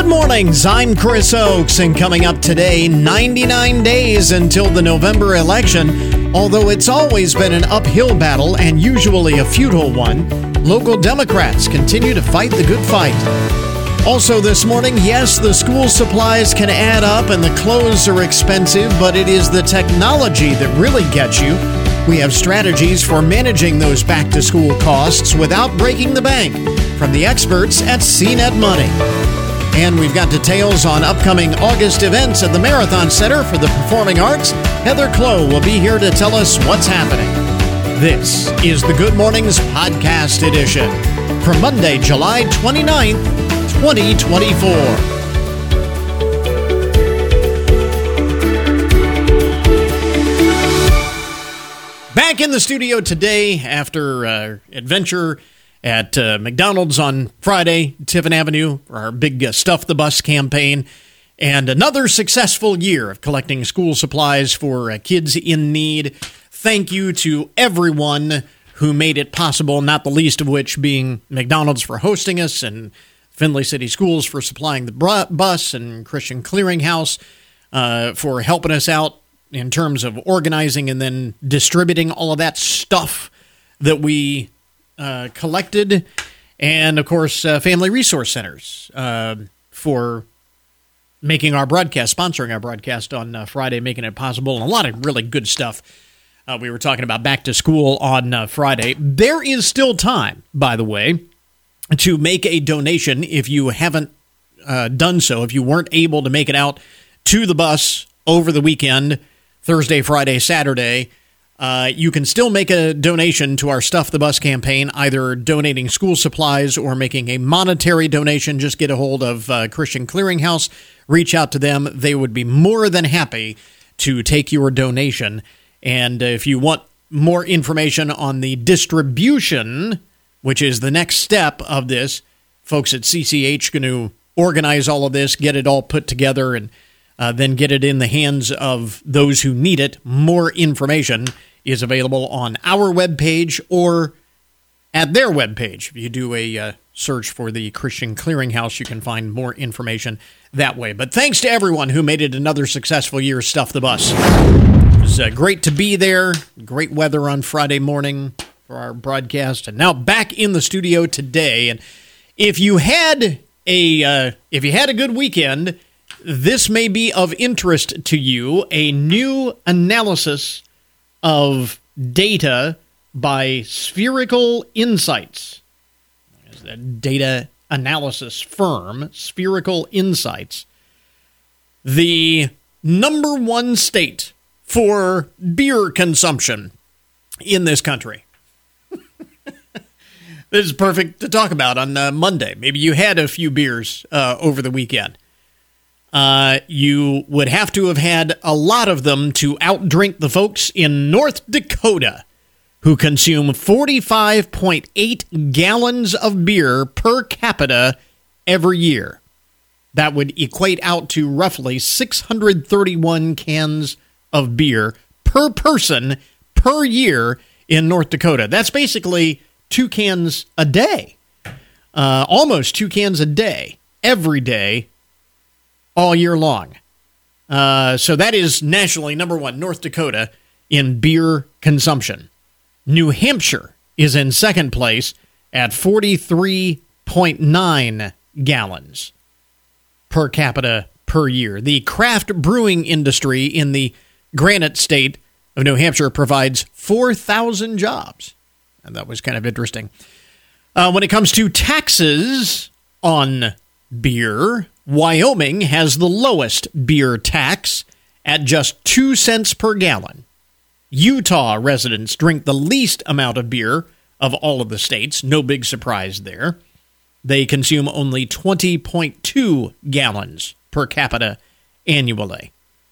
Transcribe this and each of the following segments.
Good mornings, I'm Chris Oakes, and coming up today, 99 days until the November election. Although it's always been an uphill battle and usually a futile one, local Democrats continue to fight the good fight. Also this morning, yes, the school supplies can add up and the clothes are expensive, but it is the technology that really gets you. We have strategies for managing those back-to-school costs without breaking the bank from the experts at CNET Money. And we've got details on upcoming August events at the Marathon Center for the Performing Arts. Heather Clow will be here to tell us what's happening. This is the Good Mornings Podcast Edition for Monday, July 29th, 2024. Back in the studio today after adventure at McDonald's on Friday, Tiffin Avenue, for our big Stuff the Bus campaign, and another successful year of collecting school supplies for kids in need. Thank you to everyone who made it possible, not the least of which being McDonald's for hosting us, and Findlay City Schools for supplying the bus, and Christian Clearinghouse for helping us out in terms of organizing and then distributing all of that stuff that we collected, and of course Family Resource Centers for making our broadcast, sponsoring our broadcast on Friday, making it possible, and a lot of really good stuff. We were talking about back to school on Friday. There is still time, by the way, to make a donation if you haven't done so, if you weren't able to make it out to the bus over the weekend, Thursday, Friday, Saturday. You can still make a donation to our Stuff the Bus campaign, either donating school supplies or making a monetary donation. Just get a hold of Christian Clearinghouse, reach out to them. They would be more than happy to take your donation. And if you want more information on the distribution, which is the next step of this, folks at CCH going to organize all of this, get it all put together, and then get it in the hands of those who need it. More information is available on our webpage or at their webpage. If you do a search for the Christian Clearinghouse, you can find more information that way. But thanks to everyone who made it another successful year, Stuff the Bus. It was great to be there. Great weather on Friday morning for our broadcast. And now back in the studio today. And if you had a good weekend, this may be of interest to you. A new analysis of data by Spherical Insights. It's a data analysis firm, Spherical Insights. The number one state for beer consumption in this country. This is perfect to talk about on Monday. Maybe you had a few beers over the weekend. You would have to have had a lot of them to outdrink the folks in North Dakota, who consume 45.8 gallons of beer per capita every year. That would equate out to roughly 631 cans of beer per person per year in North Dakota. That's basically 2 cans a day, almost 2 cans a day, every day, all year long. So that is nationally number one, North Dakota, in beer consumption. New Hampshire is in second place at 43.9 gallons per capita per year. The craft brewing industry in the Granite State of New Hampshire provides 4,000 jobs. And that was kind of interesting. When it comes to taxes on beer, Wyoming has the lowest beer tax at just 2 cents per gallon. Utah residents drink the least amount of beer of all of the states. No big surprise there. They consume only 20.2 gallons per capita annually.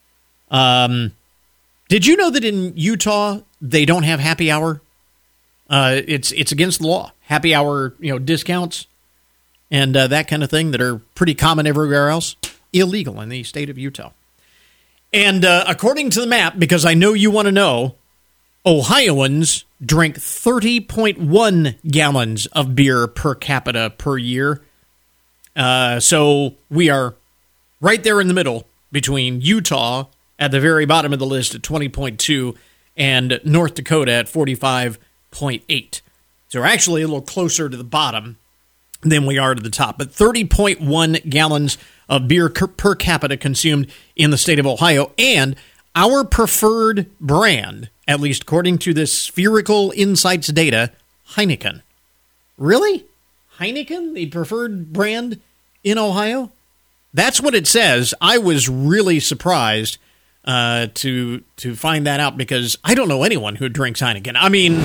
Did you know that in Utah they don't have happy hour? It's against the law. Happy hour, discounts and that kind of thing that are pretty common everywhere else. Illegal in the state of Utah. And according to the map, because I know you want to know, Ohioans drink 30.1 gallons of beer per capita per year. So we are right there in the middle between Utah at the very bottom of the list at 20.2 and North Dakota at 45.8. So we're actually a little closer to the bottom than we are to the top. But 30.1 gallons of beer per capita consumed in the state of Ohio. And our preferred brand, at least according to this Spherical Insights data, Heineken. Really? Heineken, the preferred brand in Ohio? That's what it says. I was really surprised to find that out because I don't know anyone who drinks Heineken. I mean,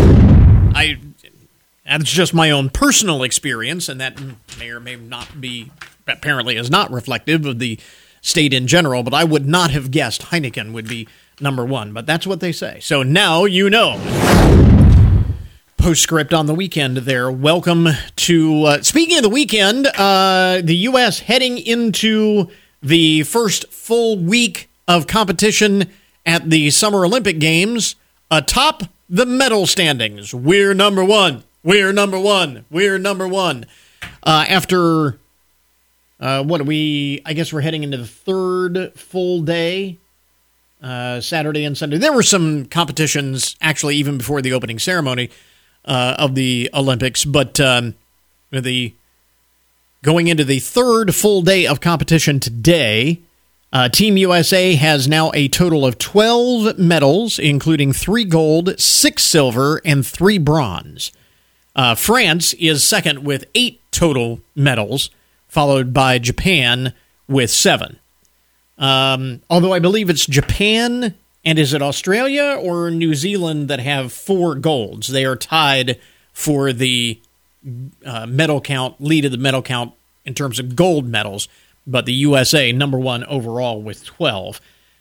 that's just my own personal experience, and that may or may not be, apparently is not reflective of the state in general, but I would not have guessed Heineken would be number one, but that's what they say. So now you know. Postscript on the weekend there. Welcome to, speaking of the weekend, the U.S. heading into the first full week of competition at the Summer Olympic Games atop the medal standings. We're number one. We're number one. We're number one. After, I guess we're heading into the third full day, Saturday and Sunday. There were some competitions, actually, even before the opening ceremony of the Olympics, but going into the third full day of competition today, Team USA has now a total of 12 medals, including 3 gold, 6 silver, and 3 bronze. France is second with 8 total medals, followed by Japan with 7. Although I believe it's Japan, and is it Australia or New Zealand that have 4 golds? They are tied for the medal count, lead of the medal count in terms of gold medals, but the USA number 1 overall with 12.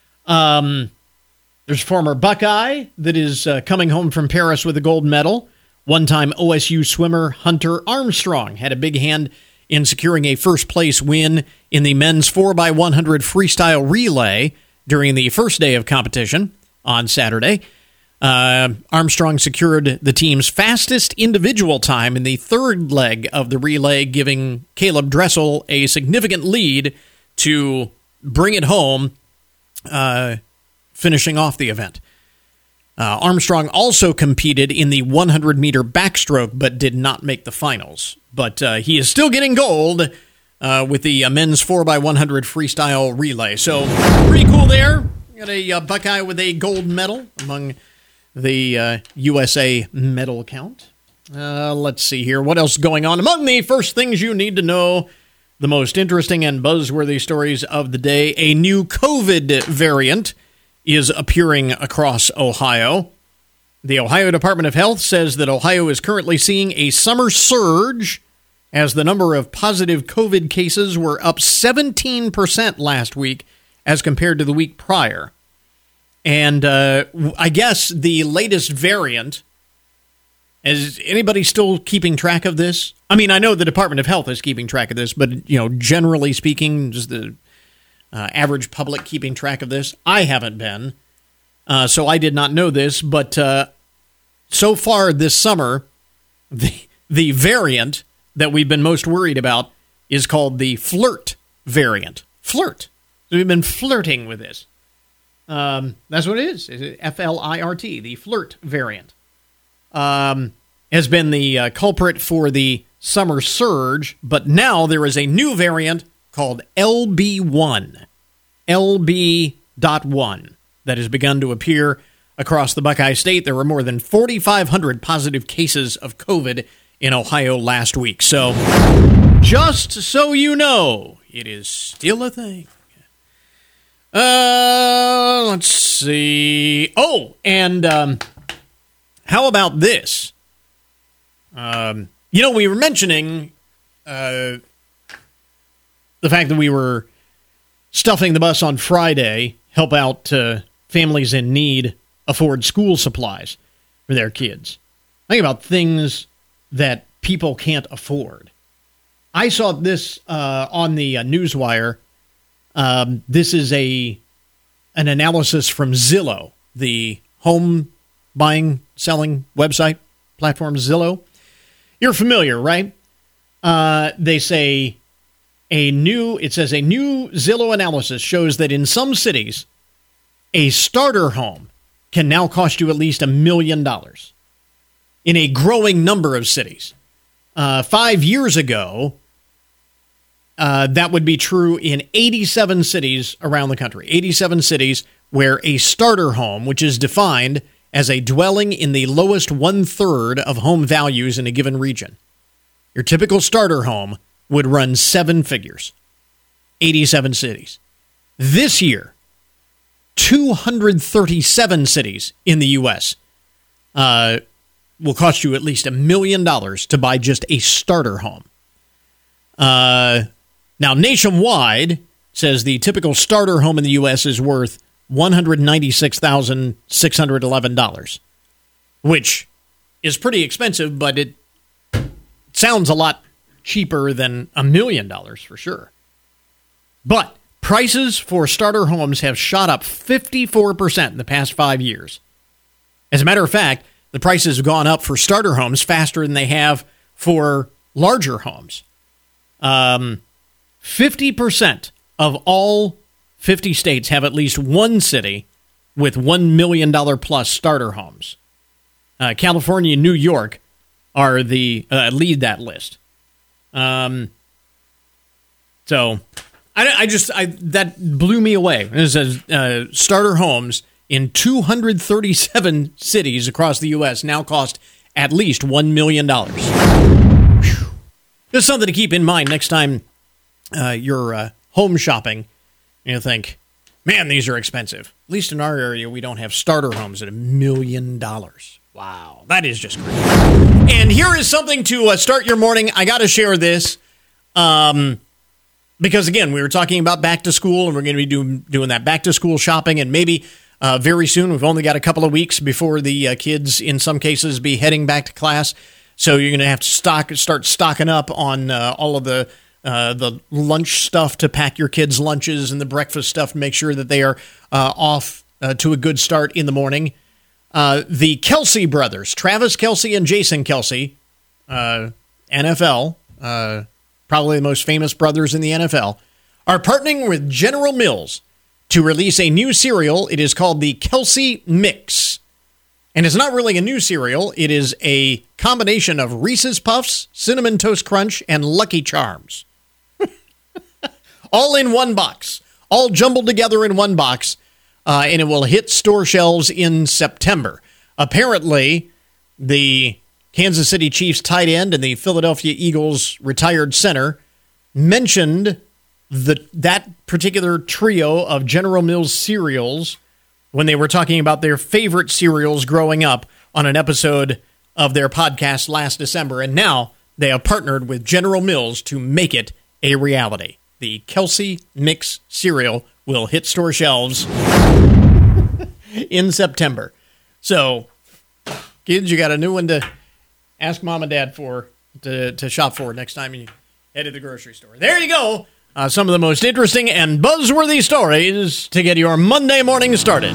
There's former Buckeye that is coming home from Paris with a gold medal. One-time OSU swimmer Hunter Armstrong had a big hand in securing a first-place win in the men's 4x100 freestyle relay during the first day of competition on Saturday. Armstrong secured the team's fastest individual time in the third leg of the relay, giving Caleb Dressel a significant lead to bring it home, finishing off the event. Armstrong also competed in the 100-meter backstroke, but did not make the finals. But he is still getting gold with the men's 4x100 freestyle relay. So, pretty cool there. Got a Buckeye with a gold medal among the USA medal count. Let's see here. What else is going on? Among the first things you need to know, the most interesting and buzzworthy stories of the day, a new COVID variant is appearing across Ohio. The Ohio Department of Health says that Ohio is currently seeing a summer surge as the number of positive COVID cases were up 17% last week as compared to the week prior. And I guess the latest variant, is anybody still keeping track of this? I mean, I know the Department of Health is keeping track of this, but, generally speaking, just the average public keeping track of this? I haven't been, so I did not know this, but so far this summer, the variant that we've been most worried about is called the flirt variant. Flirt. So we've been flirting with this. That's what it is. FLIRT, the flirt variant. Has been the culprit for the summer surge, but now there is a new variant called LB1, LB.1, that has begun to appear across the Buckeye State. There were more than 4,500 positive cases of COVID in Ohio last week. So, just so you know, it is still a thing. Let's see. Oh, and how about this? We were mentioning the fact that we were stuffing the bus on Friday, help out families in need afford school supplies for their kids. Think about things that people can't afford. I saw this on the Newswire. This is an analysis from Zillow, the home buying, selling website platform Zillow. You're familiar, right? They say a new Zillow analysis shows that in some cities, a starter home can now cost you at least $1 million in a growing number of cities. 5 years ago, that would be true in 87 cities around the country. 87 cities where a starter home, which is defined as a dwelling in the lowest 1/3 of home values in a given region. Your typical starter home would run 7 figures. 87 cities. This year, 237 cities in the U.S. Will cost you at least $1 million to buy just a starter home. Now, nationwide, says the typical starter home in the U.S. is worth $196,611, which is pretty expensive, but it sounds a lot cheaper than $1 million for sure. But prices for starter homes have shot up 54% in the past 5 years. As a matter of fact, the prices have gone up for starter homes faster than they have for larger homes. 50% of all 50 states have at least one city with $1 million plus starter homes. California and New York are the lead that list. So that blew me away. It says starter homes in 237 cities across the U.S. now cost at least $1 million. Just something to keep in mind next time you're home shopping. You think, man, these are expensive. At least in our area, we don't have starter homes at $1 million. Wow, that is just crazy. And here is something to start your morning. I got to share this because, again, we were talking about back to school, and we're going to be doing that back to school shopping, and maybe very soon. We've only got a couple of weeks before the kids, in some cases, be heading back to class. So you're going to have to start stocking up on all of the lunch stuff to pack your kids' lunches and the breakfast stuff to make sure that they are off to a good start in the morning. The Kelce brothers, Travis Kelce and Jason Kelce, NFL, probably the most famous brothers in the NFL, are partnering with General Mills to release a new cereal. It is called the Kelce Mix. And it's not really a new cereal. It is a combination of Reese's Puffs, Cinnamon Toast Crunch, and Lucky Charms. All in one box. All jumbled together in one box. And it will hit store shelves in September. Apparently, the Kansas City Chiefs tight end and the Philadelphia Eagles retired center mentioned that particular trio of General Mills cereals when they were talking about their favorite cereals growing up on an episode of their podcast last December. And now they have partnered with General Mills to make it a reality. The Kelce Mix cereal will hit store shelves in September. So, kids, you got a new one to ask mom and dad for, to shop for next time you head to the grocery store. There you go. Some of the most interesting and buzzworthy stories to get your Monday morning started.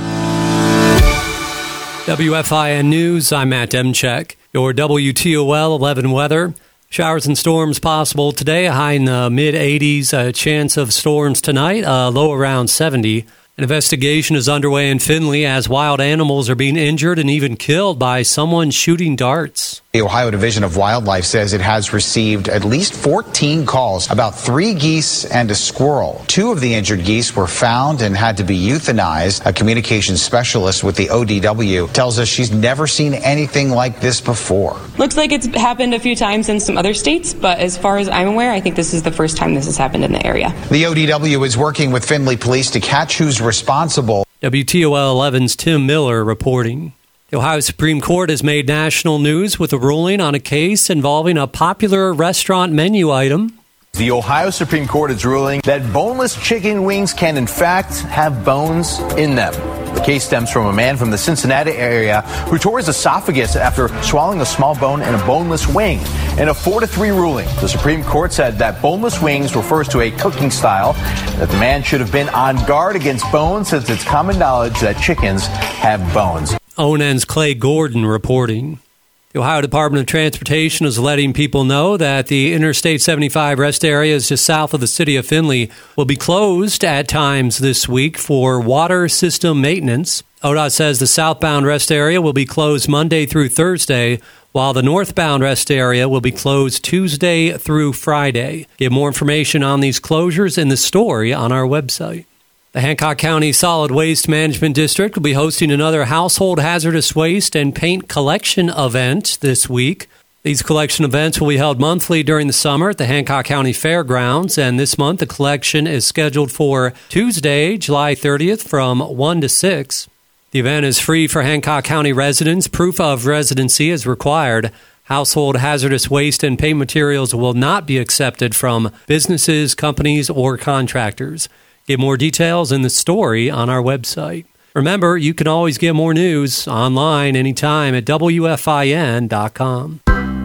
WFIN News, I'm Matt Demchek. Your WTOL 11 weather. Showers and storms possible today, a high in the mid-80s, a chance of storms tonight, low around 70. An investigation is underway in Findlay as wild animals are being injured and even killed by someone shooting darts. The Ohio Division of Wildlife says it has received at least 14 calls about 3 geese and a squirrel. 2 of the injured geese were found and had to be euthanized. A communications specialist with the ODW tells us she's never seen anything like this before. Looks like it's happened a few times in some other states, but as far as I'm aware, I think this is the first time this has happened in the area. The ODW is working with Findlay Police to catch who's responsible. WTOL 11's Tim Miller reporting. The Ohio Supreme Court has made national news with a ruling on a case involving a popular restaurant menu item. The Ohio Supreme Court is ruling that boneless chicken wings can in fact have bones in them. The case stems from a man from the Cincinnati area who tore his esophagus after swallowing a small bone in a boneless wing. In a 4-3 ruling, the Supreme Court said that boneless wings refers to a cooking style, that the man should have been on guard against bones since it's common knowledge that chickens have bones. ONN's Clay Gordon reporting. The Ohio Department of Transportation is letting people know that the Interstate 75 rest areas just south of the city of Findlay will be closed at times this week for water system maintenance. ODOT says the southbound rest area will be closed Monday through Thursday, while the northbound rest area will be closed Tuesday through Friday. Get more information on these closures in the story on our website. The Hancock County Solid Waste Management District will be hosting another household hazardous waste and paint collection event this week. These collection events will be held monthly during the summer at the Hancock County Fairgrounds, and this month the collection is scheduled for Tuesday, July 30th from 1 to 6. The event is free for Hancock County residents. Proof of residency is required. Household hazardous waste and paint materials will not be accepted from businesses, companies, or contractors. Get more details in the story on our website. Remember, you can always get more news online anytime at WFIN.com.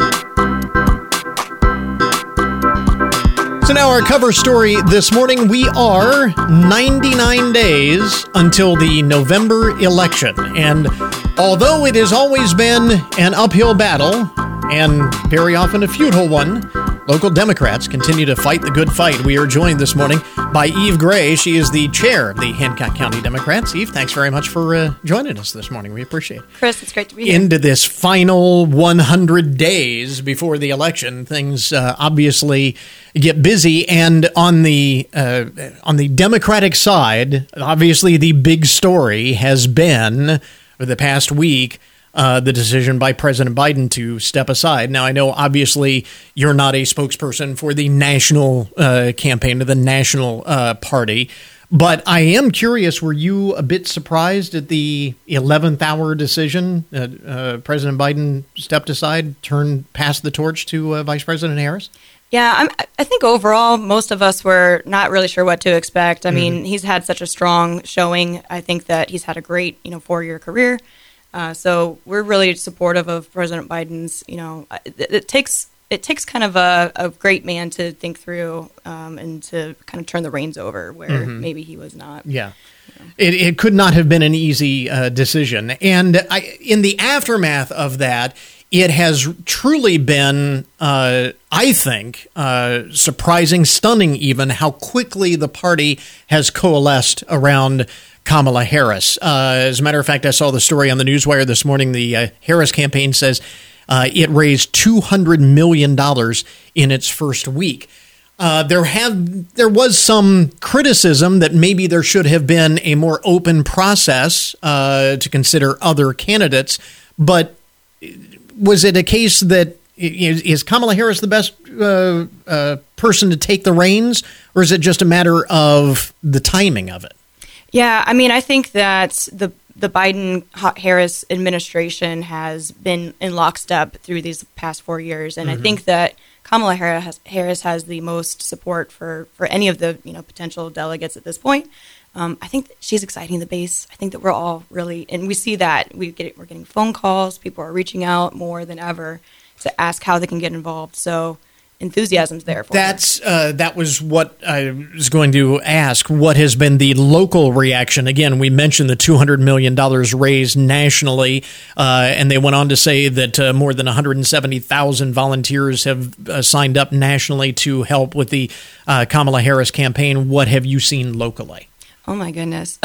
So now our cover story this morning, we are 99 days until the November election. And although it has always been an uphill battle, and very often a futile one, local Democrats continue to fight the good fight. We are joined this morning by Eve Gray. She is the chair of the Hancock County Democrats. Eve, thanks very much for joining us this morning. We appreciate it. Chris, it's great to be here. Into this final 100 days before the election, things obviously get busy. And on the Democratic side, obviously the big story has been, for the past week, the decision by President Biden to step aside. Now, I know, obviously, you're not a spokesperson for the national campaign or the national party, but I am curious, were you a bit surprised at the 11th hour decision? President Biden stepped aside, passed the torch to Vice President Harris? Yeah, I think overall, most of us were not really sure what to expect. I mean, he's had such a strong showing. I think that he's had a great, 4-year career. So we're really supportive of President Biden's, it takes kind of a great man to think through and to kind of turn the reins over where maybe he was not. Yeah. It could not have been an easy decision. And in the aftermath of that, it has truly been, I think, surprising, stunning even, how quickly the party has coalesced around Kamala Harris. As a matter of fact, I saw the story on the Newswire this morning. The Harris campaign says it raised $200 million in its first week. There was some criticism that maybe there should have been a more open process to consider other candidates. But was it a case that is Kamala Harris the best person to take the reins, or is it just a matter of the timing of it? Yeah, I mean, I think that the Biden-Harris administration has been in lockstep through these past 4 years, and I think that Kamala Harris has the most support for any of the potential delegates at this point. I think that she's exciting the base. I think that we're all really, and we see that we're getting phone calls. People are reaching out more than ever to ask how they can get involved. So enthusiasm's there for that was what I was going to ask. What has been the local reaction? Again, we mentioned the $200 million raised nationally, and they went on to say that more than 170,000 volunteers have signed up nationally to help with the Kamala Harris campaign. What have you seen locally? Oh, my goodness.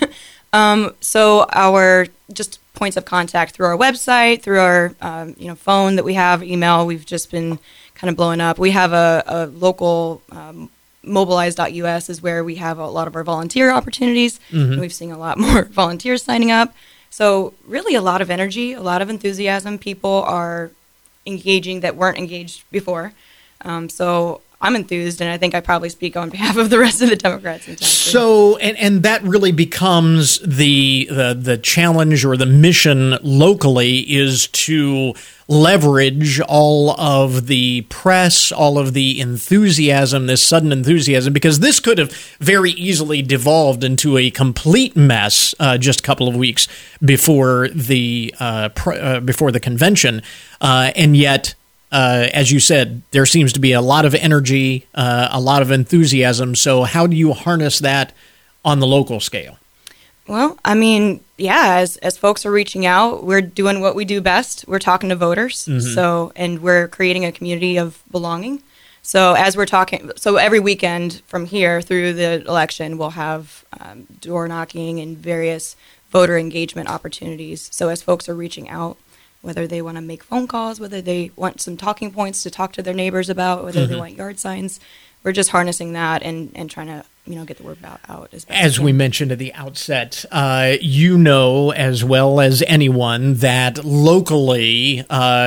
So our just points of contact through our website, through our phone that we have, email, we've just been kind of blowing up. We have a local mobilize.us is where we have a lot of our volunteer opportunities. And we've seen a lot more volunteers signing up. So really a lot of energy, a lot of enthusiasm. People are engaging that weren't engaged before. So I'm enthused, and I think I probably speak on behalf of the rest of the Democrats in town. So, and that really becomes the challenge or the mission locally, is to leverage all of the press, all of the enthusiasm, this sudden enthusiasm, because this could have very easily devolved into a complete mess just a couple of weeks before the convention, and yet. As you said, there seems to be a lot of energy, a lot of enthusiasm. So how do you harness that on the local scale? Well, I mean, yeah, as folks are reaching out, we're doing what we do best. We're talking to voters. And we're creating a community of belonging. So as we're talking, so every weekend from here through the election, we'll have door knocking and various voter engagement opportunities. So as folks are reaching out, whether they want to make phone calls, whether they want some talking points to talk to their neighbors about, whether they want yard signs, we're just harnessing that and trying to, get the word out. As we mentioned at the outset, as well as anyone that locally,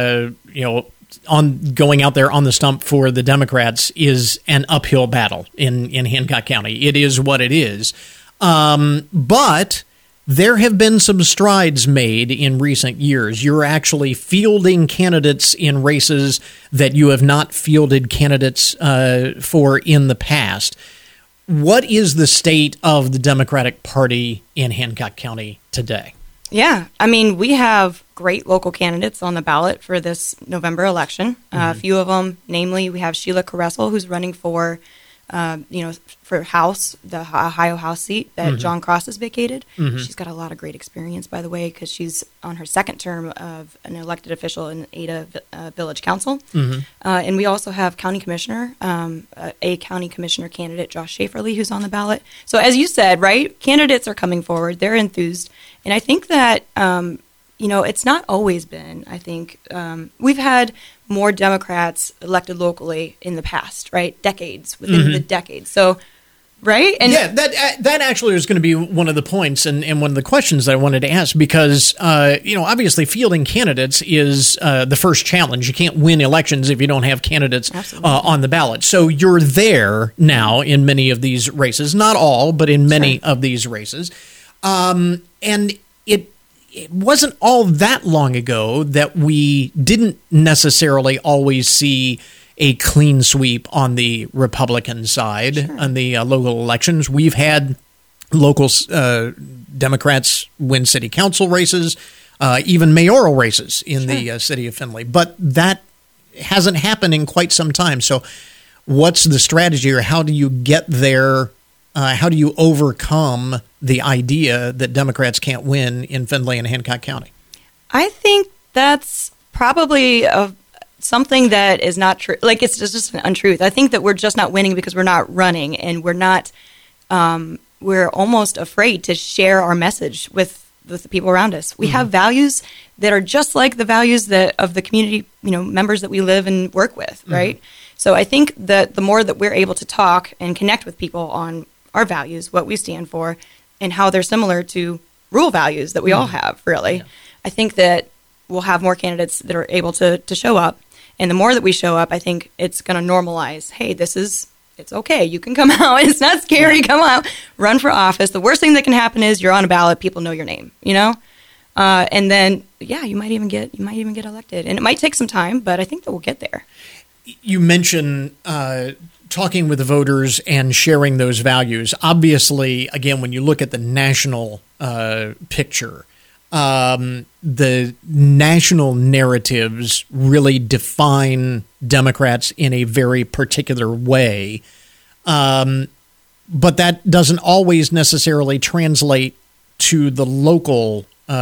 on going out there on the stump for the Democrats is an uphill battle in Hancock County. It is what it is. But there have been some strides made in recent years. You're actually fielding candidates in races that you have not fielded candidates for in the past. What is the state of the Democratic Party in Hancock County today? Yeah, I mean, we have great local candidates on the ballot for this November election. A few of them, namely, we have Sheila Caressel, who's running for, for House, the Ohio House seat that John Cross has vacated. She's got a lot of great experience, by the way, because she's on her second term of an elected official in Ada Village Council. And we also have County Commissioner, a County Commissioner candidate, Josh Schaeferly, who's on the ballot. So as you said, right, candidates are coming forward. They're enthused. And I think that, it's not always been, I think, we've had more Democrats elected locally in the past, right? Decades, within the decades. So, right? And yeah, that actually was going to be one of the points and one of the questions that I wanted to ask because, obviously fielding candidates is the first challenge. You can't win elections if you don't have candidates on the ballot. So you're there now in many of these races, not all, but in many of these races. And it wasn't all that long ago that we didn't necessarily always see a clean sweep on the Republican side on the local elections. We've had local Democrats win city council races, even mayoral races in the city of Findlay. But that hasn't happened in quite some time. So what's the strategy, or how do you get there? How do you overcome the idea that Democrats can't win in Findlay and Hancock County? I think that's probably something that is not true. Like, it's just an untruth. I think that we're just not winning because we're not running, and we're not. We're almost afraid to share our message with the people around us. We have values that are just like the values of the community, members that we live and work with, right? So I think that the more that we're able to talk and connect with people on our values, what we stand for, and how they're similar to rural values that we all have, really. Yeah. I think that we'll have more candidates that are able to show up. And the more that we show up, I think it's going to normalize, hey, it's okay. You can come out. It's not scary. Come out. Run for office. The worst thing that can happen is you're on a ballot. People know your name, and then, you might even get elected. And it might take some time, but I think that we'll get there. You mentioned talking with the voters and sharing those values. Obviously, again, when you look at the national picture, the national narratives really define Democrats in a very particular way. But that doesn't always necessarily translate to the local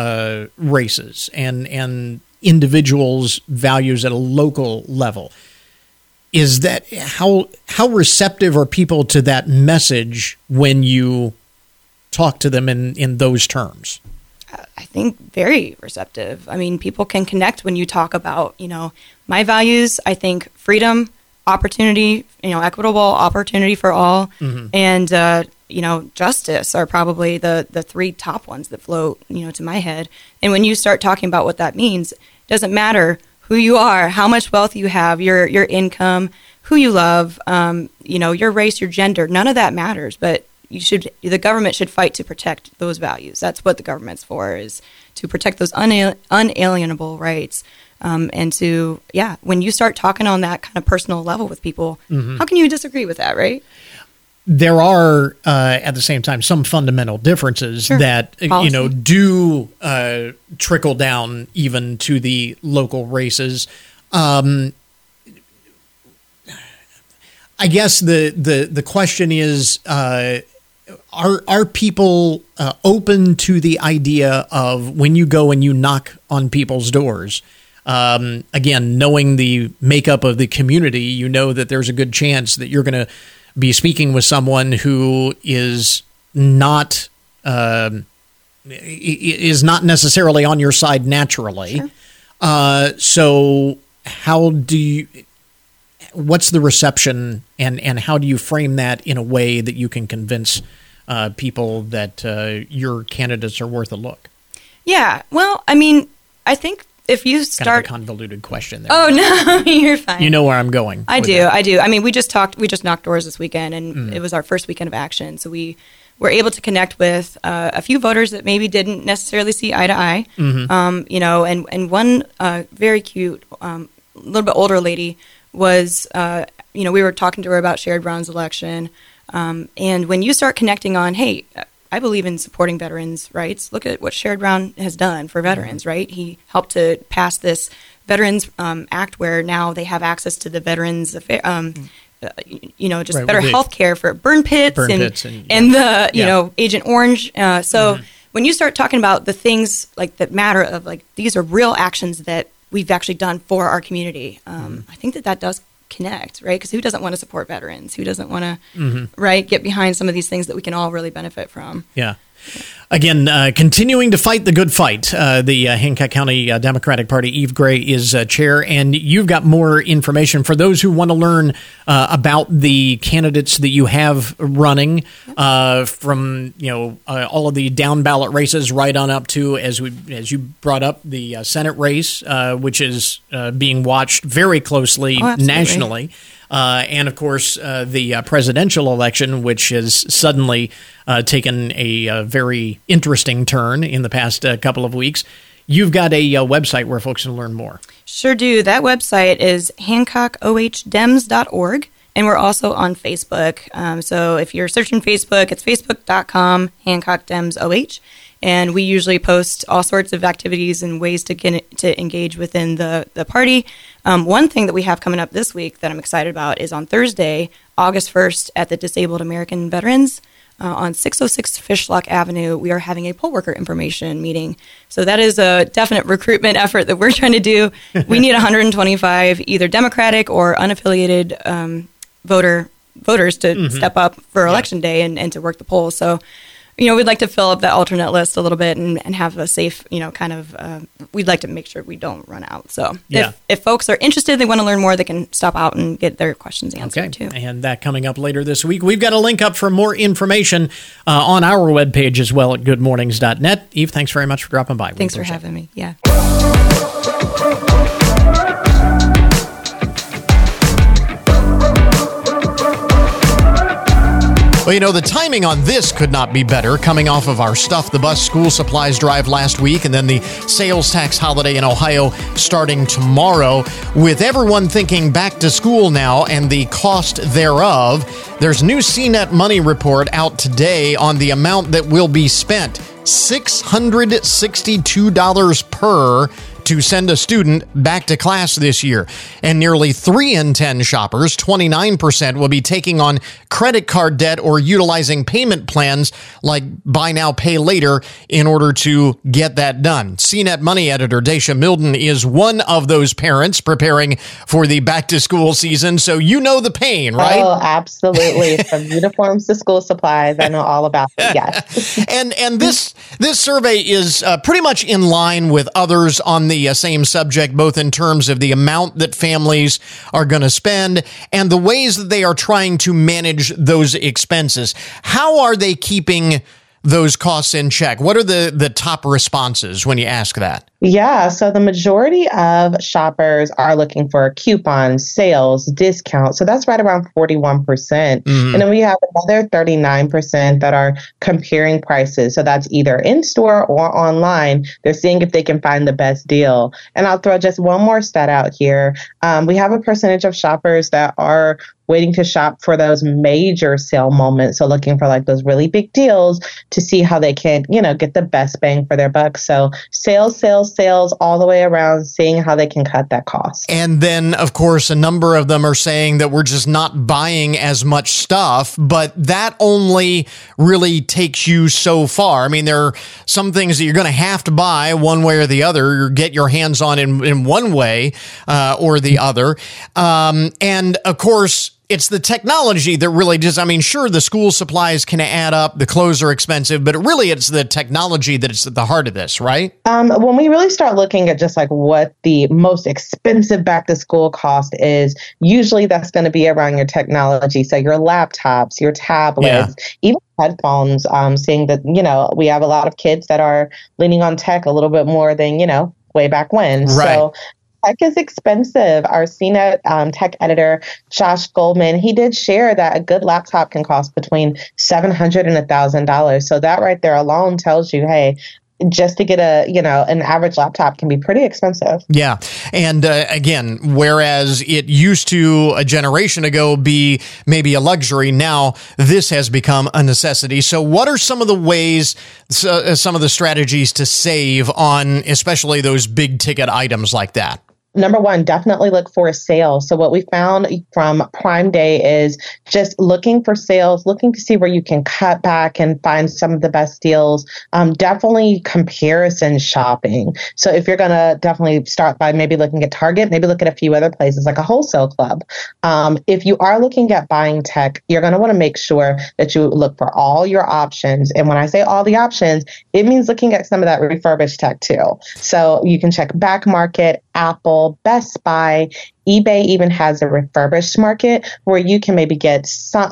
races and individuals' values at a local level. Is that how receptive are people to that message when you talk to them in those terms? I think very receptive. I mean, people can connect when you talk about, my values. I think freedom, opportunity, equitable opportunity for all, and, justice are probably the three top ones that float, to my head. And when you start talking about what that means, it doesn't matter who you are, how much wealth you have, your income, who you love, your race, your gender. None of that matters, but the government should fight to protect those values. That's what the government's for, is to protect those unalienable rights. And to, when you start talking on that kind of personal level with people, how can you disagree with that, right? There are, at the same time, some fundamental differences that, do trickle down even to the local races. I guess the question is, Are people open to the idea of when you go and you knock on people's doors? Again, knowing the makeup of the community, you know that there's a good chance that you're going to be speaking with someone who is not necessarily on your side naturally. Sure. So how do you? What's the reception, and how do you frame that in a way that you can convince people that your candidates are worth a look? Yeah. Well, I mean, I think if you start kind of a convoluted question there. Oh no, you're fine. You know where I'm going. I do. I mean, we just knocked doors this weekend, and it was our first weekend of action. So we were able to connect with a few voters that maybe didn't necessarily see eye to eye. Mm-hmm. And one very cute, little bit older lady was, we were talking to her about Sherrod Brown's election. And when you start connecting on, hey, I believe in supporting veterans' rights. Look at what Sherrod Brown has done for veterans, right? He helped to pass this Veterans Act where now they have access to the veterans, better health care for burn pits and Agent Orange. When you start talking about the things like that matter of like these are real actions that we've actually done for our community, I think that does connect, right? Because who doesn't want to support veterans? Who doesn't want to, get behind some of these things that we can all really benefit from? Yeah. Again, continuing to fight the good fight. The Hancock County Democratic Party, Eve Gray is chair, and you've got more information for those who want to learn about the candidates that you have running from all of the down ballot races right on up to as you brought up the Senate race, which is being watched very closely nationally. And, of course, the presidential election, which has suddenly taken a very interesting turn in the past couple of weeks. You've got a website where folks can learn more. Sure do. That website is hancockohdems.org, and we're also on Facebook. So if you're searching Facebook, it's facebook.com, HancockDemsOH. And we usually post all sorts of activities and ways to engage within the party. One thing that we have coming up this week that I'm excited about is on Thursday, August 1st, at the Disabled American Veterans on 606 Fishlock Avenue, we are having a poll worker information meeting. So that is a definite recruitment effort that we're trying to do. We need 125 either Democratic or unaffiliated voters to step up for Election Day and to work the polls. So we'd like to fill up that alternate list a little bit and have a safe, we'd like to make sure we don't run out. So if folks are interested, they want to learn more, they can stop out and get their questions answered too. And that coming up later this week. We've got a link up for more information on our webpage as well at goodmornings.net. Eve, thanks very much for dropping by. Thanks for having me. Yeah. Well, the timing on this could not be better, coming off of our Stuff the Bus school supplies drive last week and then the sales tax holiday in Ohio starting tomorrow. With everyone thinking back to school now and the cost thereof, there's a new CNET money report out today on the amount that will be spent. $662 per to send a student back to class this year. And nearly 3 in 10 shoppers, 29%, will be taking on credit card debt or utilizing payment plans like buy now, pay later in order to get that done. CNET Money editor Daisha Milden is one of those parents preparing for the back-to-school season, so you know the pain, right? Oh, absolutely. From uniforms to school supplies, I know all about it, yes. And this survey is pretty much in line with others on the same subject, both in terms of the amount that families are going to spend and the ways that they are trying to manage those expenses. How are they keeping those costs in check? What are the top responses when you ask that? Yeah, so the majority of shoppers are looking for coupons, sales, discounts. So that's right around 41%. Mm-hmm. And then we have another 39% that are comparing prices. So that's either in store or online. They're seeing if they can find the best deal. And I'll throw just one more stat out here. We have a percentage of shoppers that are waiting to shop for those major sale moments. So looking for like those really big deals to see how they can, get the best bang for their buck. So sales, sales all the way around, seeing how they can cut that cost. And then, of course, a number of them are saying that we're just not buying as much stuff, but that only really takes you so far. I mean, there are some things that you're going to have to buy one way or the other, or get your hands on in one way or the other. And of course, it's the technology that really does. I mean, sure, the school supplies can add up, the clothes are expensive, but really it's the technology that is at the heart of this, right? When we really start looking at just like what the most expensive back to school cost is, usually that's going to be around your technology. So your laptops, your tablets, even headphones, seeing that, we have a lot of kids that are leaning on tech a little bit more than, way back when. Right. So tech is expensive. Our CNET tech editor, Josh Goldman, he did share that a good laptop can cost between $700 and $1,000. So that right there alone tells you, hey, just to get an average laptop can be pretty expensive. Yeah. And again, whereas it used to a generation ago be maybe a luxury, now this has become a necessity. So what are some of the ways, some of the strategies to save on especially those big ticket items like that? Number one, definitely look for a sale. So what we found from Prime Day is just looking for sales, looking to see where you can cut back and find some of the best deals. Definitely comparison shopping. So if you're going to definitely start by maybe looking at Target, maybe look at a few other places like a wholesale club. If you are looking at buying tech, you're going to want to make sure that you look for all your options. And when I say all the options, it means looking at some of that refurbished tech too. So you can check Back Market, Apple, Best Buy, eBay even has a refurbished market where you can maybe get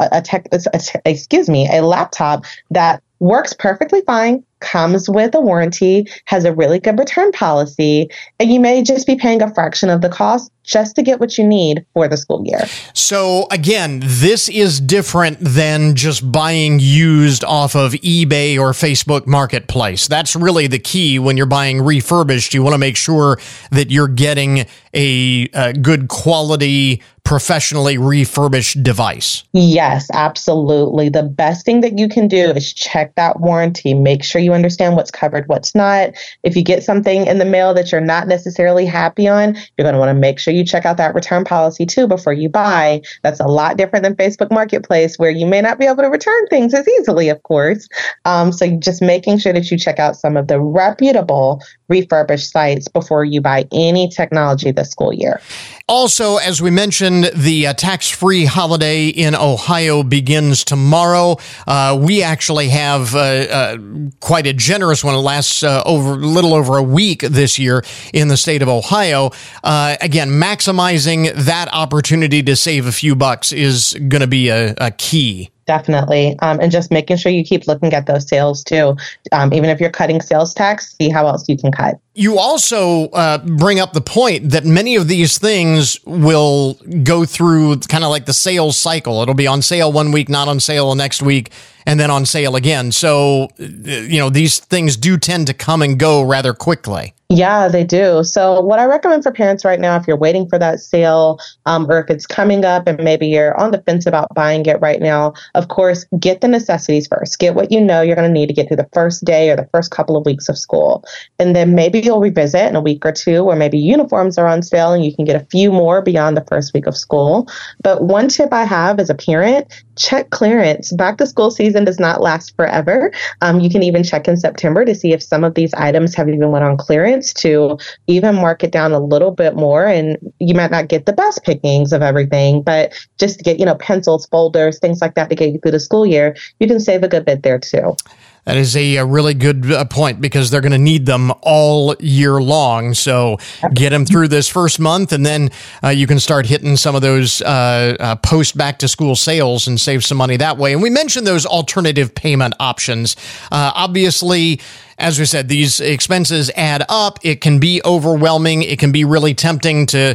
a laptop that works perfectly fine, comes with a warranty, has a really good return policy, and you may just be paying a fraction of the cost just to get what you need for the school year. So again, this is different than just buying used off of eBay or Facebook Marketplace. That's really the key when you're buying refurbished. You want to make sure that you're getting a good quality, professionally refurbished device. Yes, absolutely. The best thing that you can do is check that warranty. Make sure you understand what's covered, what's not. If you get something in the mail that you're not necessarily happy on, you're going to want to make sure you check out that return policy too before you buy. That's a lot different than Facebook Marketplace, where you may not be able to return things as easily, of course. So just making sure that you check out some of the reputable refurbished sites before you buy any technology this school year. Also, as we mentioned, the tax-free holiday in Ohio begins tomorrow. We actually have quite a generous one. It lasts a little over a week this year in the state of Ohio. Again, maximizing that opportunity to save a few bucks is going to be a key. Definitely. And just making sure you keep looking at those sales too. Even if you're cutting sales tax, see how else you can cut. You also bring up the point that many of these things will go through kind of like the sales cycle. It'll be on sale one week, not on sale the next week, and then on sale again. So, these things do tend to come and go rather quickly. Yeah, they do. So what I recommend for parents right now, if you're waiting for that sale, or if it's coming up and maybe you're on the fence about buying it right now, of course, get the necessities first. Get what you know you're going to need to get through the first day or the first couple of weeks of school. And then maybe you'll revisit in a week or two, or maybe uniforms are on sale and you can get a few more beyond the first week of school. But one tip I have as a parent, check clearance. Back to school season does not last forever. You can even check in September to see if some of these items have even went on clearance, to even mark it down a little bit more. And you might not get the best pickings of everything, but just to get, pencils, folders, things like that to get you through the school year, you can save a good bit there too. That is a really good point, because they're going to need them all year long. So get them through this first month, and then you can start hitting some of those post back to school sales and save some money that way. And we mentioned those alternative payment options. Obviously, as we said, these expenses add up. It can be overwhelming. It can be really tempting to,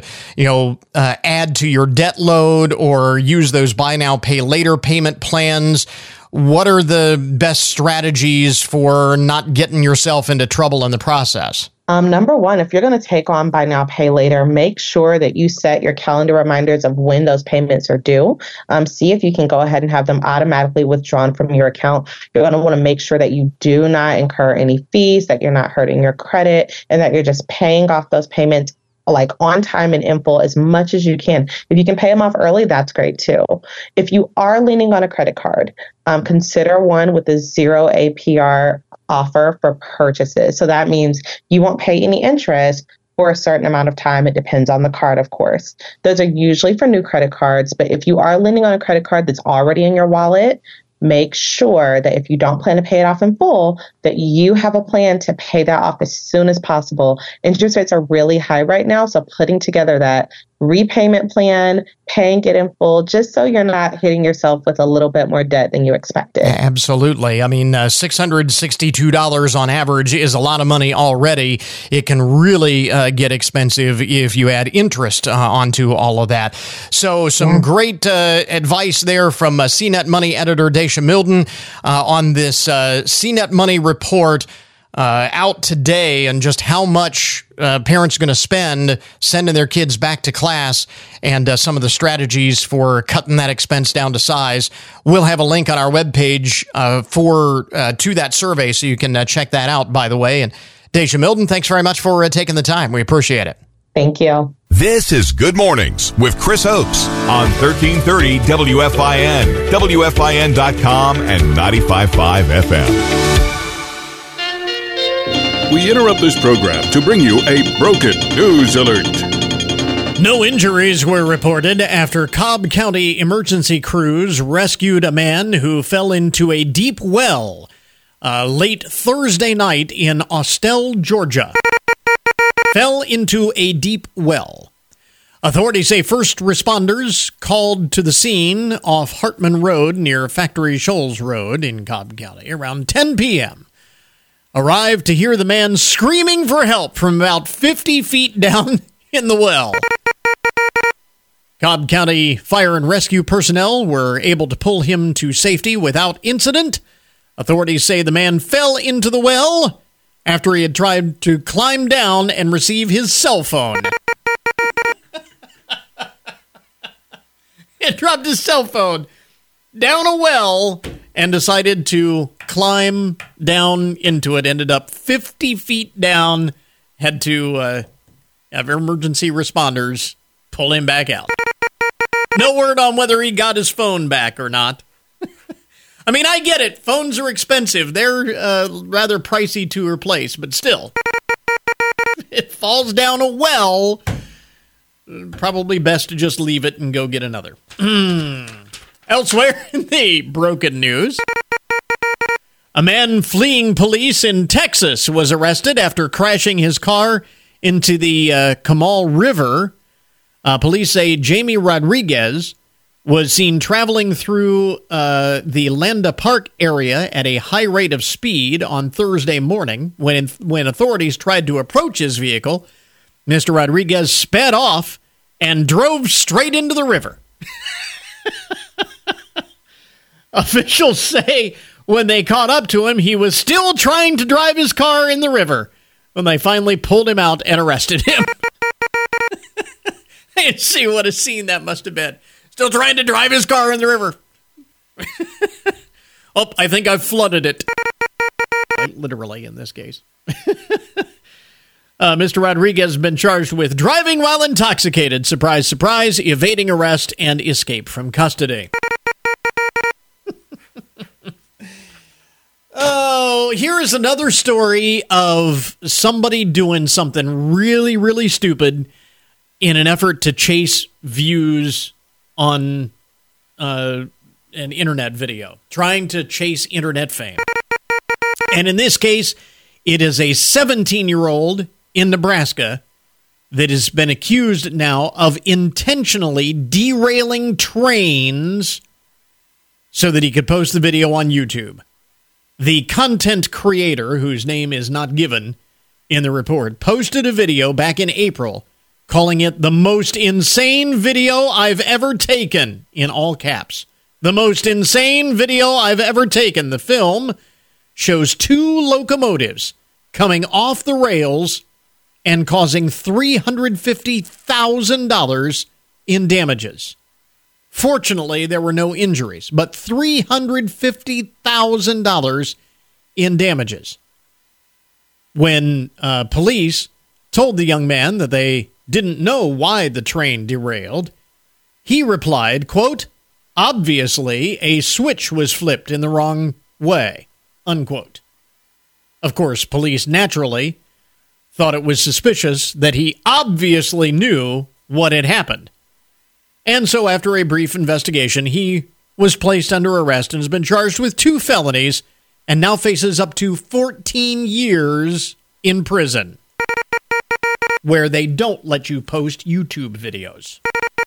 add to your debt load or use those buy now, pay later payment plans. What are the best strategies for not getting yourself into trouble in the process? Number one, if you're going to take on buy now, pay later, make sure that you set your calendar reminders of when those payments are due. See if you can go ahead and have them automatically withdrawn from your account. You're going to want to make sure that you do not incur any fees, that you're not hurting your credit, and that you're just paying off those payments like on time and in full as much as you can. If you can pay them off early, that's great too. If you are leaning on a credit card, consider one with a 0 APR offer for purchases. So that means you won't pay any interest for a certain amount of time. It depends on the card, of course. Those are usually for new credit cards, but if you are leaning on a credit card that's already in your wallet, make sure that if you don't plan to pay it off in full, that you have a plan to pay that off as soon as possible. Interest rates are really high right now, so putting together that repayment plan, paying it in full, just so you're not hitting yourself with a little bit more debt than you expected. Absolutely. I mean, $662 on average is a lot of money already. It can really get expensive if you add interest onto all of that. So some great advice there from CNET Money editor Daisha Milden on this CNET Money report out today, and just how much parents are going to spend sending their kids back to class, and some of the strategies for cutting that expense down to size. We'll have a link on our webpage to that survey, so you can check that out, by the way. And Daisha Milden, thanks very much for taking the time. We appreciate it. Thank you. This is Good Mornings with Chris Oakes on 1330 WFIN, WFIN.com, and 95.5 FM. We interrupt this program to bring you a broken news alert. No injuries were reported after Cobb County emergency crews rescued a man who fell into a deep well late Thursday night in Austell, Georgia. Fell into a deep well. Authorities say first responders called to the scene off Hartman Road near Factory Shoals Road in Cobb County around 10 p.m. Arrived to hear the man screaming for help from about 50 feet down in the well. Cobb County Fire and Rescue personnel were able to pull him to safety without incident. Authorities say the man fell into the well after he had tried to climb down and receive his cell phone. He dropped his cell phone down a well and decided to climb down into it. Ended up 50 feet down. Had to have emergency responders pull him back out. No word on whether he got his phone back or not. I mean, I get it. Phones are expensive. They're rather pricey to replace, but still. It falls down a well. Probably best to just leave it and go get another. Elsewhere in the broken news, a man fleeing police in Texas was arrested after crashing his car into the Kamal River. Police say Jamie Rodriguez was seen traveling through the Landa Park area at a high rate of speed on Thursday morning. When authorities tried to approach his vehicle, Mr. Rodriguez sped off and drove straight into the river. Officials say when they caught up to him, he was still trying to drive his car in the river when they finally pulled him out and arrested him. See what a scene that must have been. Still trying to drive his car in the river. Oh, I think I've flooded it. Literally, in this case. Mr. Rodriguez has been charged with driving while intoxicated, surprise, surprise, evading arrest, and escape from custody. Oh, here is another story of somebody doing something really, really stupid in an effort to chase views on an internet video, trying to chase internet fame. And in this case, it is a 17-year-old in Nebraska that has been accused now of intentionally derailing trains so that he could post the video on YouTube. The content creator, whose name is not given in the report, posted a video back in April calling it the most insane video I've ever taken, in all caps. The most insane video I've ever taken. The film shows two locomotives coming off the rails and causing $350,000 in damages. Fortunately, there were no injuries, but $350,000 in damages. When police told the young man that they didn't know why the train derailed, he replied, quote, "Obviously, a switch was flipped in the wrong way," unquote. Of course, police naturally thought it was suspicious that he obviously knew what had happened. And so after a brief investigation, he was placed under arrest and has been charged with 2 felonies and now faces up to 14 years in prison, where they don't let you post YouTube videos.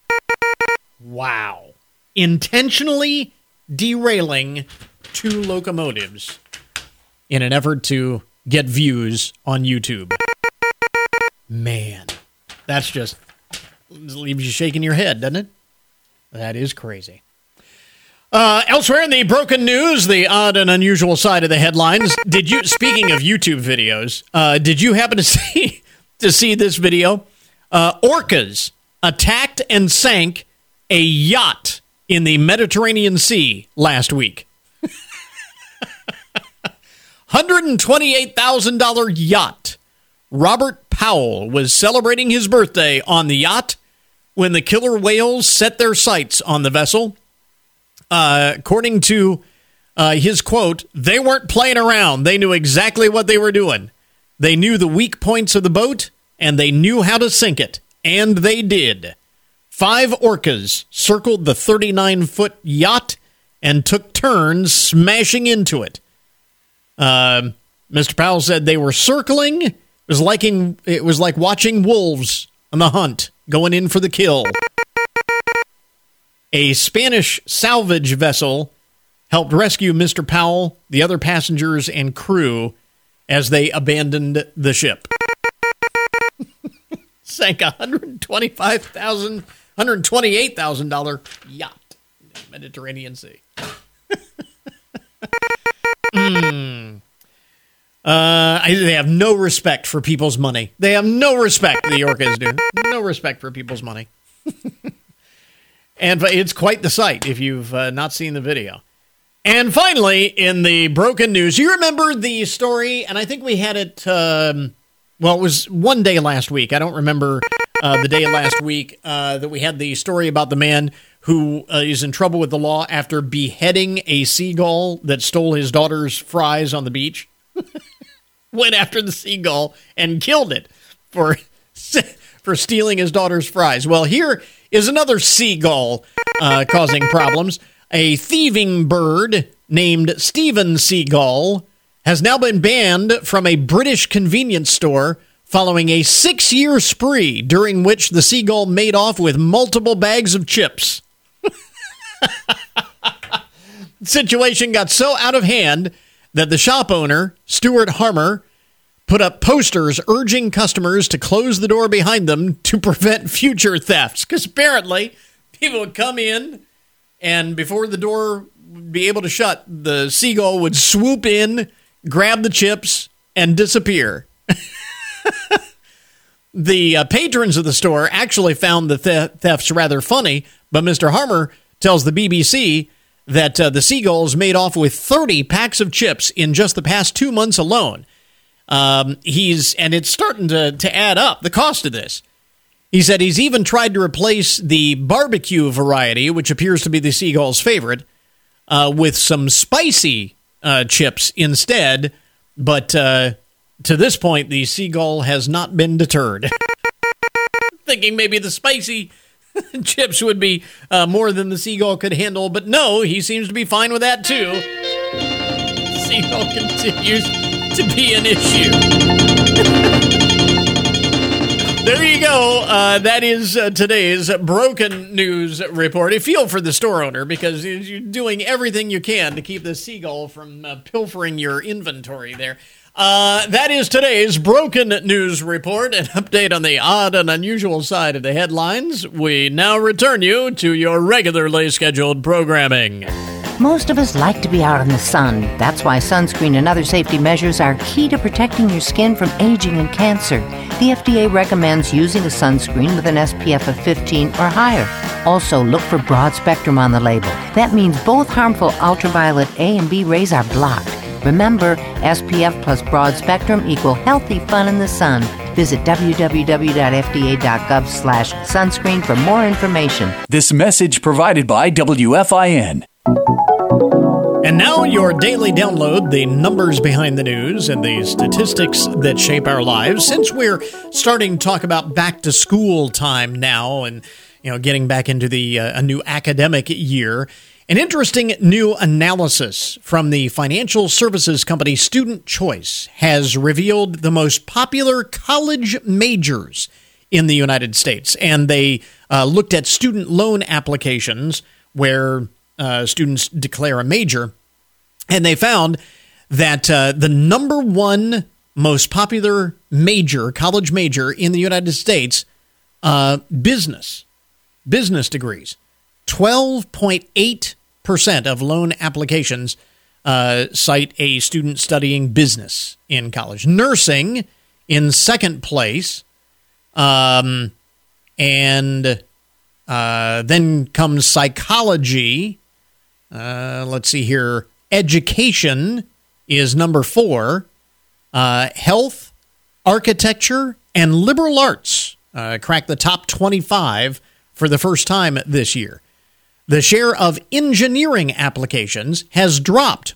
Wow. Intentionally derailing 2 locomotives in an effort to get views on YouTube. Man, that's just leaves you shaking your head, doesn't it? That is crazy. Elsewhere in the broken news, the odd and unusual side of the headlines. Speaking of YouTube videos, did you happen to see this video? Orcas attacked and sank a yacht in the Mediterranean Sea last week. $128,000 yacht. Robert Powell was celebrating his birthday on the yacht when the killer whales set their sights on the vessel. According to his quote, "They weren't playing around. They knew exactly what they were doing. They knew the weak points of the boat, and they knew how to sink it. And they did." 5 orcas circled the 39-foot yacht and took turns smashing into it. Mr. Powell said they were circling. It was like watching wolves on the hunt, going in for the kill. A Spanish salvage vessel helped rescue Mr. Powell, the other passengers, and crew as they abandoned the ship. Sank $128,000 yacht in the Mediterranean Sea. They have no respect for people's money. They have no respect, the orcas do. No respect for people's money. And it's quite the sight if you've not seen the video. And finally, in the broken news, you remember the story, and I think we had it, it was one day last week. I don't remember the day last week that we had the story about the man who is in trouble with the law after beheading a seagull that stole his daughter's fries on the beach. Went after the seagull and killed it for stealing his daughter's fries. Well, here is another seagull causing problems. A thieving bird named Steven Seagull has now been banned from a British convenience store following a 6-year spree during which the seagull made off with multiple bags of chips. The situation got so out of hand that the shop owner, Stuart Harmer, put up posters urging customers to close the door behind them to prevent future thefts. Because apparently, people would come in, and before the door would be able to shut, the seagull would swoop in, grab the chips, and disappear. The patrons of the store actually found the thefts rather funny, but Mr. Harmer tells the BBC that the seagulls made off with 30 packs of chips in just the past 2 months alone. And it's starting to add up, the cost of this. He said he's even tried to replace the barbecue variety, which appears to be the seagull's favorite, with some spicy chips instead. But to this point, the seagull has not been deterred. Thinking maybe the spicy chips would be more than the seagull could handle, but no, he seems to be fine with that too. Seagull continues to be an issue. There you go. That is today's broken news report. I feel for the store owner because you're doing everything you can to keep the seagull from pilfering your inventory there. That is today's broken news report, an update on the odd and unusual side of the headlines. We now return you to your regularly scheduled programming. Most of us like to be out in the sun. That's why sunscreen and other safety measures are key to protecting your skin from aging and cancer. The FDA recommends using a sunscreen with an SPF of 15 or higher. Also, look for broad spectrum on the label. That means both harmful ultraviolet A and B rays are blocked. Remember, SPF plus broad spectrum equal healthy fun in the sun. Visit www.fda.gov/sunscreen for more information. This message provided by WFIN. And now your daily download, the numbers behind the news and the statistics that shape our lives. Since we're starting to talk about back to school time now and getting back into the a new academic year, an interesting new analysis from the financial services company Student Choice has revealed the most popular college majors in the United States. And they looked at student loan applications where students declare a major, and they found that the number one most popular major, college major in the United States, business degrees. 12.8% of loan applications cite a student studying business in college. Nursing in second place, and then comes psychology. Let's see here. Education is number 4. Health, architecture, and liberal arts cracked the top 25 for the first time this year. The share of engineering applications has dropped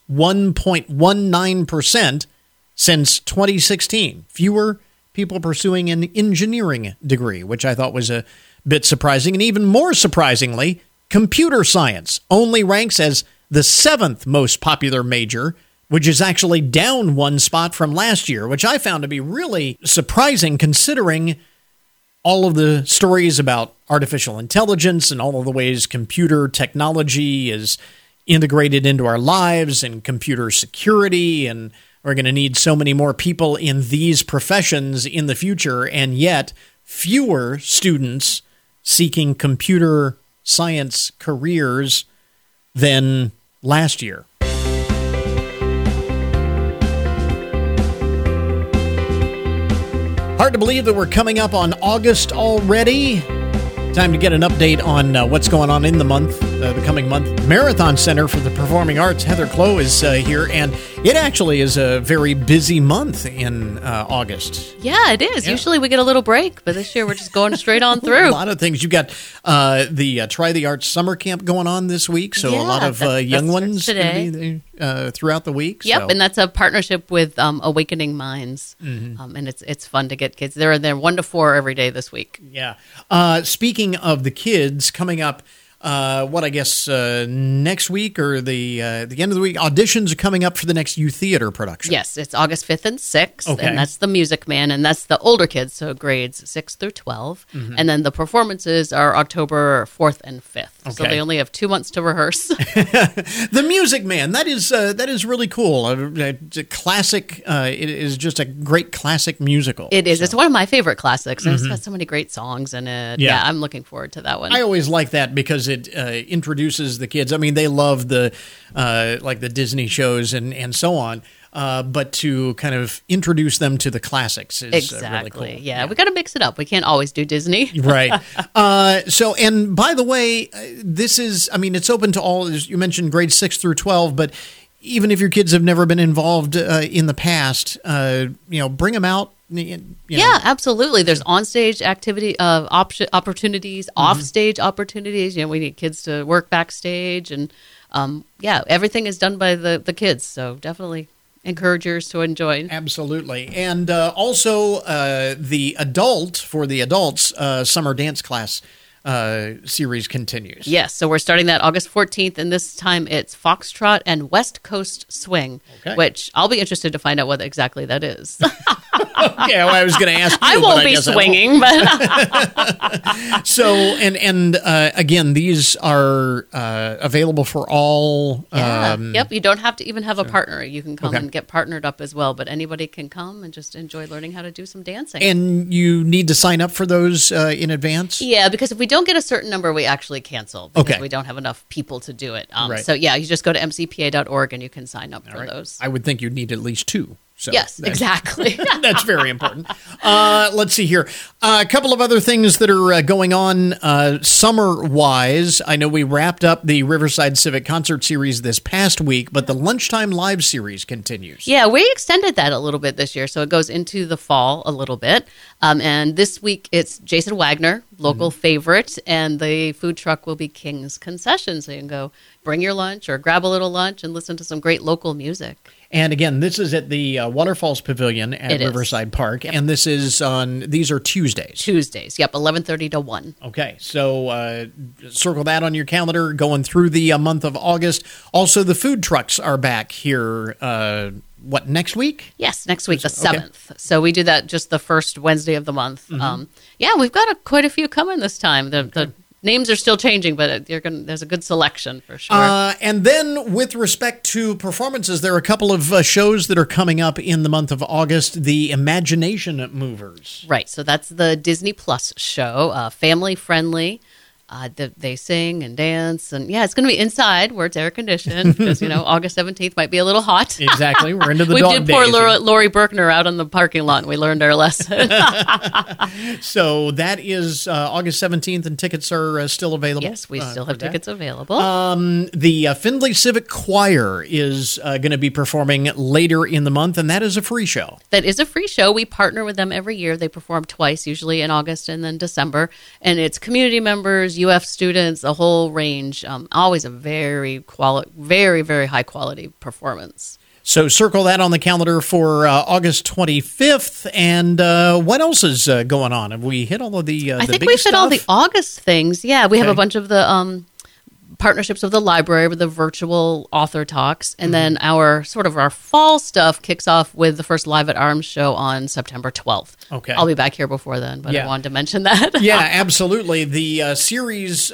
1.19% since 2016. Fewer people pursuing an engineering degree, which I thought was a bit surprising. And even more surprisingly, computer science only ranks as the 7th most popular major, which is actually down 1 spot from last year, which I found to be really surprising considering all of the stories about artificial intelligence and all of the ways computer technology is integrated into our lives and computer security, and we're going to need so many more people in these professions in the future, and yet fewer students seeking computer science careers than last year. Hard to believe that we're coming up on August already. Time to get an update on what's going on in the month, the coming month. Marathon Center for the Performing Arts, Heather Clow, is here, and it actually is a very busy month in August. Yeah, it is. Yeah. Usually we get a little break, but this year we're just going straight on through. A lot of things. You got the Try the Arts summer camp going on this week, so a lot of young ones today. Throughout the week. Yep, and that's a partnership with Awakening Minds, and it's fun to get kids. They're 1 to 4 every day this week. Yeah. Speaking of the kids, coming up, next week or the end of the week, auditions are coming up for the next youth theater production. Yes, it's August 5th and 6th, and that's The Music Man, and that's the older kids, so grades 6 through 12. And then the performances are October 4th and 5th. So they only have 2 months to rehearse. The Music Man, that is really cool. A classic. It is just a great classic musical. It is. So. It's one of my favorite classics, and it's got so many great songs in it. Yeah, I'm looking forward to that one. I always like that because it introduces the kids. I mean, they love the like the Disney shows and so on. But to kind of introduce them to the classics is really cool. Yeah, we got to mix it up. We can't always do Disney. Right. So, and by the way, this is, I mean, it's open to all, you mentioned grades 6 through 12, but even if your kids have never been involved in the past, bring them out. Yeah, absolutely. There's onstage activity opportunities, offstage opportunities. We need kids to work backstage, and everything is done by the kids. So definitely encourage yours to enjoy. Absolutely. And also the adults summer dance class series continues. Yes, so we're starting that August 14th, and this time it's Foxtrot and West Coast Swing, which I'll be interested to find out what exactly that is. Okay, well, I was going to ask you. I won't be swinging, but so and again, these are available for all. Yep, you don't have to even have a partner. You can come and get partnered up as well, but anybody can come and just enjoy learning how to do some dancing. And you need to sign up for those in advance. Yeah, because if we don't get a certain number, we actually cancel because Okay. we don't have enough people to do it. Right. So, yeah, you just go to mcpa.org and you can sign up for those. I would think you'd need at least 2. So Yes, exactly. That's very important. Let's see here. A couple of other things that are going on summer-wise. I know we wrapped up the Riverside Civic Concert Series this past week, but the Lunchtime Live Series continues. Yeah, we extended that a little bit this year, so it goes into the fall a little bit. And this week it's Jason Wagner, local favorite, and the food truck will be King's Concessions. So you can go bring your lunch or grab a little lunch and listen to some great local music. And again, this is at the Waterfalls Pavilion at It is. Riverside Park, and this is these are Tuesdays. Tuesdays, yep, 11:30 to 1. Okay, so circle that on your calendar going through the month of August. Also, the food trucks are back here, next week? Yes, next week, the Okay. 7th. So we do that just the first Wednesday of the month. Yeah, we've got quite a few coming this time. The names are still changing, but there's a good selection for sure. And then with respect to performances, there are a couple of shows that are coming up in the month of August. The Imagination Movers. Right, so that's the Disney Plus show, family friendly. They sing and dance, and yeah, it's going to be inside where it's air conditioned because August 17th might be a little hot. Exactly, we're into the we dog did days. poor here. Lori Berkner out on the parking lot, and we learned our lesson. So that is August 17th, and tickets are still available. Yes, we still for have that. tickets available. The Findlay Civic Choir is going to be performing later in the month, and that is a free show. That is a free show. We partner with them every year. They perform twice, usually in August and then December. And it's community members, UF students, a whole range. Always a very, very high quality performance. So circle that on the calendar for August 25th. And what else is going on? Have we hit all of the I think big we've hit all the stuff? August things. Yeah, we have Okay. a bunch of the partnerships with the library with the virtual author talks, and then our fall stuff kicks off with the first Live at Arms show on September 12th. Okay. I'll be back here before then, but Yeah. I wanted to mention that. Yeah, absolutely. The series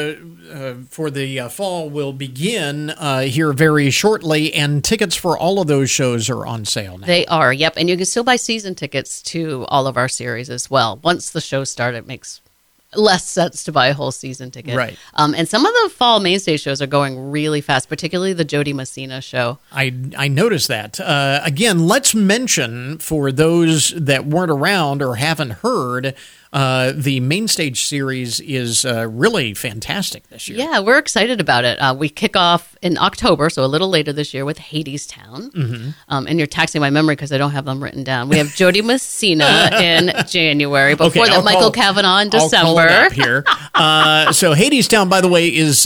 for the fall will begin here very shortly, and tickets for all of those shows are on sale now. They are, yep, and you can still buy season tickets to all of our series as well. Once the show starts, it makes less sense to buy a whole season ticket. Right. And some of the fall mainstay shows are going really fast, particularly the Jody Messina show. I noticed that. Again, let's mention for those that weren't around or haven't heard, the main stage series is really fantastic this year. Yeah, we're excited about it. We kick off in October, so a little later this year, with Hadestown. Mm-hmm. And you're taxing my memory because I don't have them written down. We have Jody Messina in January. Before Okay, that, I'll Michael call- Cavanaugh in I'll call December. it up here. So Hadestown, by the way, is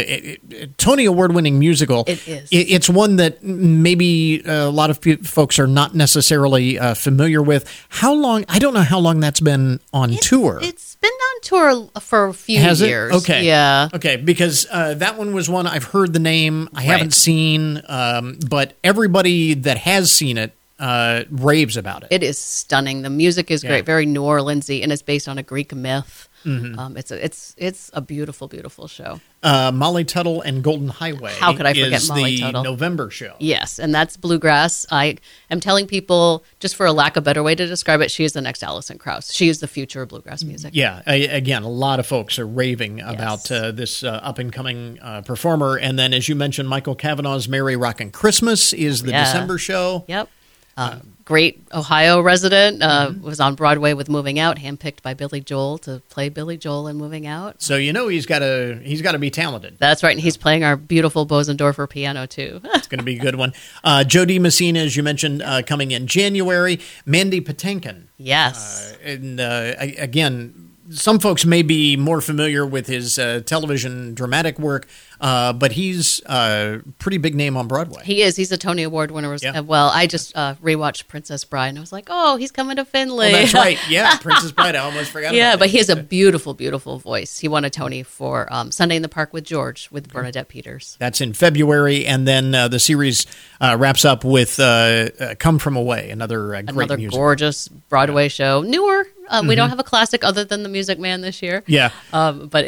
Tony Award-winning musical. It is. It's one that maybe a lot of folks are not necessarily familiar with. How long? I don't know how long that's been on tour. It's been on tour for a few Has years. it? Okay. Yeah. Okay, because that one was one I've heard the name. I haven't seen, but everybody that has seen it raves about it. It is stunning. The music is Yeah. great, very New Orleans-y, and it's based on a Greek myth. Mhm. It's a beautiful, beautiful show. Molly Tuttle and Golden Highway. How could I forget is Molly the Tuttle? November show. Yes, and that's bluegrass. I am telling people, just for a lack of a better way to describe it, she is the next Alison Krauss. She is the future of bluegrass music. Yeah, again, a lot of folks are raving about this up-and-coming performer. And then, as you mentioned, Michael Cavanaugh's Merry Rockin' Christmas is the Yeah. December show. Yep. Great Ohio resident, was on Broadway with Moving Out, handpicked by Billy Joel to play Billy Joel in Moving Out. So you know he's got to be talented. That's right, and he's playing our beautiful Bosendorfer piano too. It's going to be a good one. Jody Messina, as you mentioned, coming in January. Mandy Patinkin. Yes. And again, some folks may be more familiar with his television dramatic work, but he's a pretty big name on Broadway. He is. He's a Tony Award winner as well. I just rewatched Princess Bride, and I was like, oh, he's coming to Findlay. Oh, that's right. Yeah, Princess Bride. I almost forgot Yeah, about but that. he has a beautiful, beautiful voice. He won a Tony for Sunday in the Park with George with Bernadette Peters. That's in February, and then the series wraps up with Come From Away, another great Another musical. gorgeous Broadway show. Newer We don't have a classic other than The Music Man this year. Yeah. But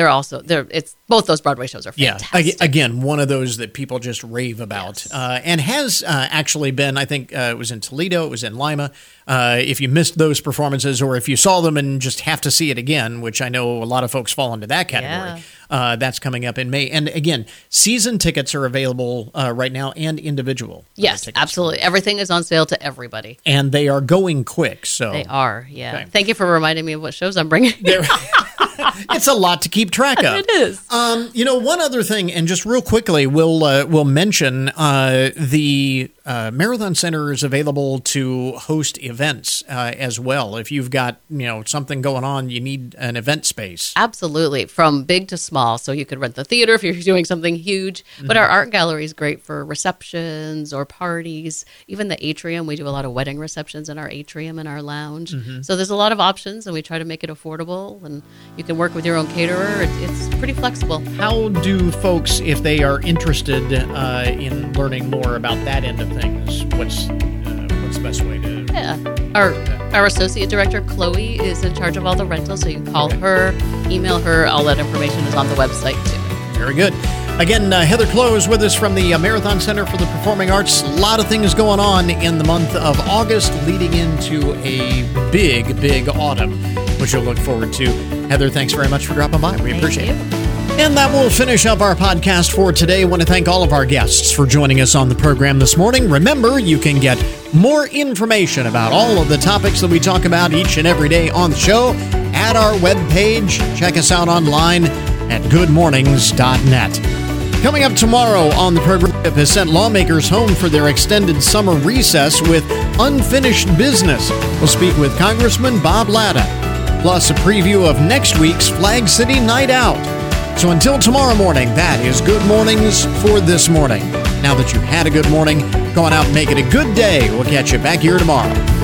it's both those Broadway shows are fantastic. Yeah. Again, one of those that people just rave about. Yes. And has actually been, I think it was in Toledo, it was in Lima. If you missed those performances or if you saw them and just have to see it again, which I know a lot of folks fall into that category, that's coming up in May. And again, season tickets are available right now and individual. Yes, absolutely. Everything is on sale to everybody. And they are going quick. So they are, yeah. Okay. Thank you for reminding me of what shows I'm bringing. It's a lot to keep track of. It is. One other thing, and just real quickly, we'll mention the Marathon Center is available to host events as well. If you've got something going on, you need an event space. Absolutely, from big to small. So you could rent the theater if you're doing something huge. But our art gallery is great for receptions or parties. Even the atrium, we do a lot of wedding receptions in our atrium and our lounge. So there's a lot of options, and we try to make it affordable. And you can work with your own caterer. It's pretty flexible. How do folks, if they are interested in learning more about that end of things, what's the best way to? Yeah, our associate director Chloe is in charge of all the rentals, so you can call her, email her. All that information is on the website too. Very good. Again, Heather Clow is with us from the Marathon Center for the Performing Arts. A lot of things going on in the month of August, leading into a big autumn, which you'll look forward to. Heather, thanks very much for dropping by. We appreciate it. And that will finish up our podcast for today. I want to thank all of our guests for joining us on the program this morning. Remember, you can get more information about all of the topics that we talk about each and every day on the show at our webpage. Check us out online at goodmornings.net. Coming up tomorrow on the program, has sent lawmakers home for their extended summer recess with unfinished business. We'll speak with Congressman Bob Latta, plus a preview of next week's Flag City Night Out. So until tomorrow morning, that is Good Mornings for this morning. Now that you've had a good morning, go on out and make it a good day. We'll catch you back here tomorrow.